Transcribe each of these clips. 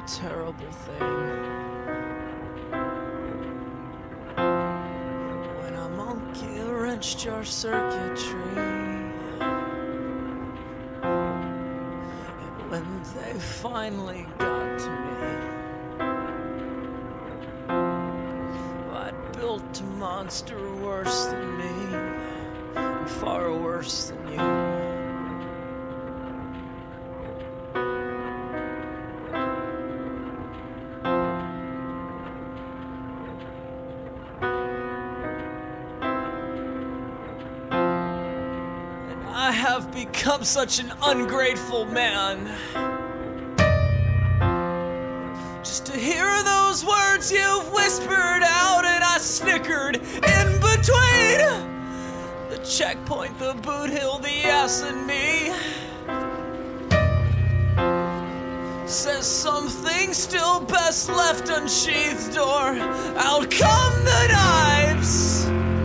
terrible thing when a monkey wrenched your circuitry, and when they finally got to me, I'd built a monster worse than me, and far worse than you. I have become such an ungrateful man. Just to hear those words you've whispered out, and I snickered in between the checkpoint, the boot hill, the ass, and me. Says something still best left unsheathed, or out come the knives.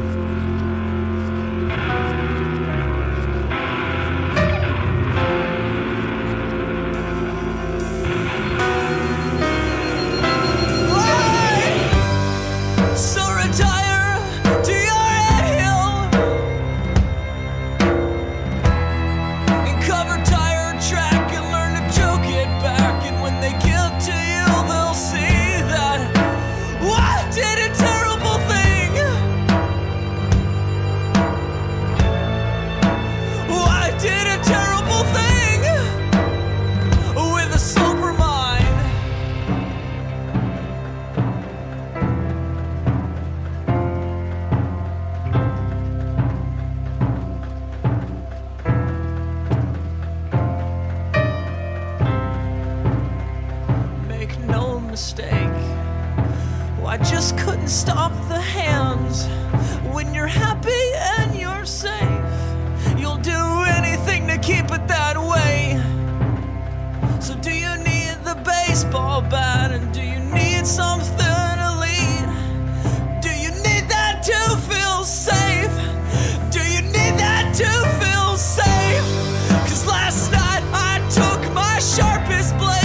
Mistake. Oh, I just couldn't stop the hands. When you're happy and you're safe, you'll do anything to keep it that way. So do you need the baseball bat, and do you need something elite? Do you need that to feel safe? Do you need that to feel safe? 'Cause last night I took my sharpest blade,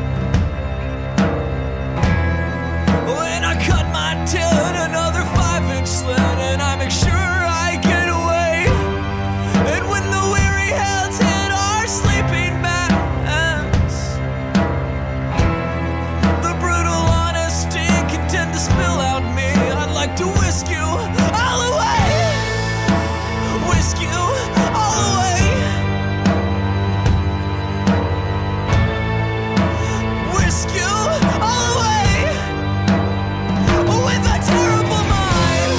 when I cut my tin, another 5-inch slit, and I make sure I get away. And when the weary hands hit our sleeping mats, the brutal honesty can tend to spill out me. I'd like to whisk you all away, whisk you all away, whisk you all away. With a terrible mind,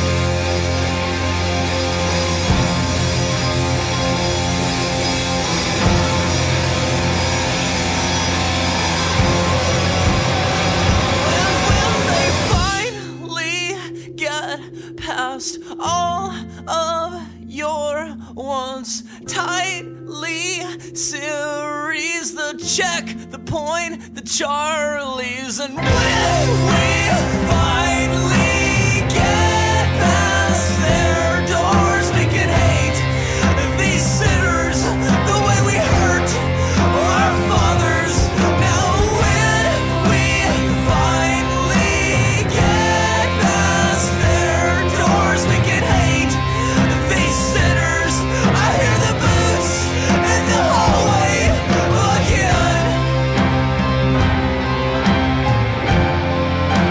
and when they finally get past all of your once tightly series, the check, the point, the Charlies, and when we finally get past their doors, we can hate these sinners the way we hurt our fathers. Now when we finally get past their doors, we can hate these sinners. I hear the boots in the hallway again.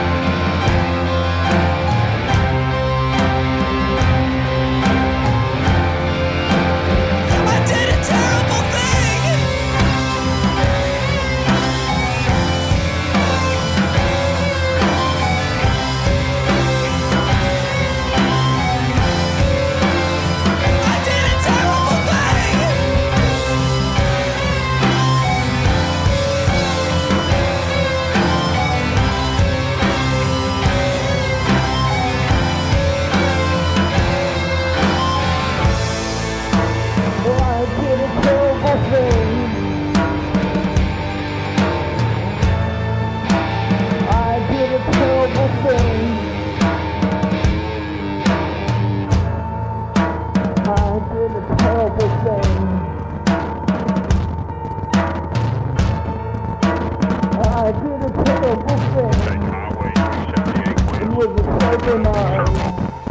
every night.